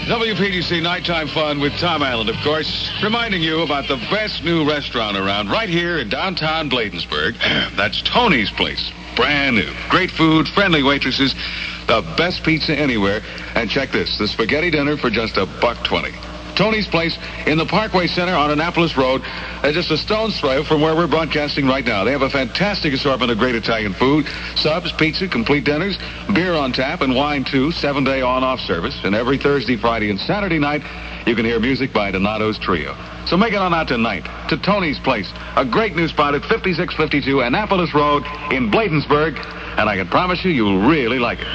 WPDC Nighttime Fun with Tom Allen, of course, reminding you about the best new restaurant around right here in downtown Bladensburg. That's Tony's Place. Brand new. Great food, friendly waitresses, the best pizza anywhere. And check this, the spaghetti dinner for just $1.20. Tony's Place in the Parkway Center on Annapolis Road, just a stone's throw from where we're broadcasting right now. They have a fantastic assortment of great Italian food, subs, pizza, complete dinners, beer on tap, and wine too, 7-day on-off service. And every Thursday, Friday, and Saturday night, you can hear music by Donato's Trio. So make it on out tonight to Tony's Place, a great new spot at 5652 Annapolis Road in Bladensburg, and I can promise you, you'll really like it.